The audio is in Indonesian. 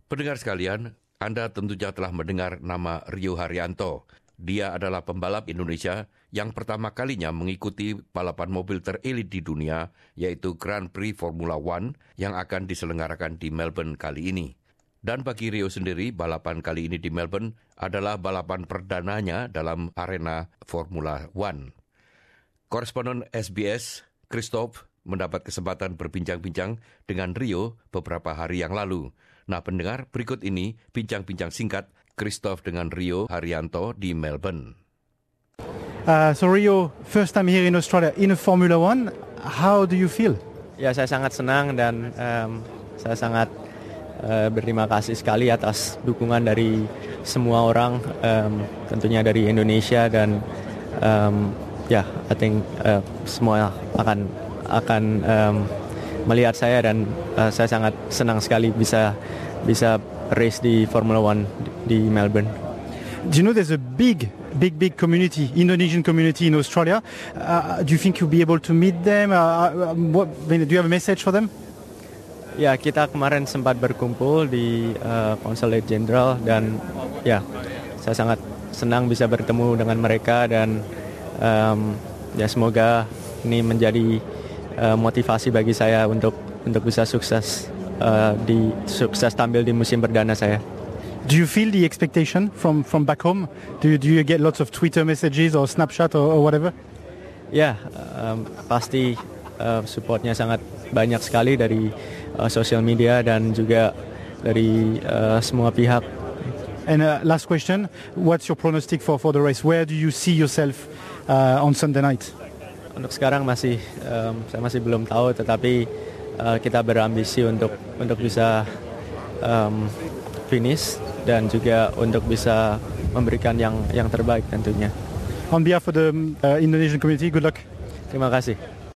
Pendengar sekalian, Anda tentunya telah mendengar nama Rio Haryanto. Dia adalah pembalap Indonesia yang pertama kalinya mengikuti balapan mobil terelit di dunia, yaitu Grand Prix Formula One yang akan diselenggarakan di Melbourne kali ini. Dan bagi Rio sendiri, balapan kali ini di Melbourne adalah balapan perdananya dalam arena Formula One. Koresponden SBS, Christoph, mendapat kesempatan berbincang-bincang dengan Rio beberapa hari yang lalu. Nah, pendengar, berikut ini bincang-bincang singkat Christoph dengan Rio Haryanto di Melbourne. So Rio, first time here in Australia in a Formula One, how do you feel? Ya, saya sangat senang dan saya sangat berterima kasih sekali atas dukungan dari semua orang, tentunya dari Indonesia dan I think semua akan melihat saya dan saya sangat senang sekali bisa race di Formula One di Melbourne. Do you know there's a big community, Indonesian community in Australia? Do you think you'll be able to meet them? Do you have a message for them? Ya, kita kemarin sempat berkumpul di Consulate General dan ya, saya sangat senang bisa bertemu dengan mereka dan semoga ini menjadi motivasi bagi saya untuk bisa sukses tampil di musim perdana saya. Do you feel the expectation from back home? Do you get lots of Twitter messages or Snapchat or whatever? Ya, pasti supportnya sangat banyak sekali dari social media dan juga dari semua pihak. And last question, what's your pronostic for the race? Where do you see yourself on Sunday night? Untuk sekarang saya masih belum tahu, tetapi kita berambisi untuk bisa finish dan juga untuk bisa memberikan yang terbaik tentunya. On behalf of the Indonesian community, good luck. Terima kasih.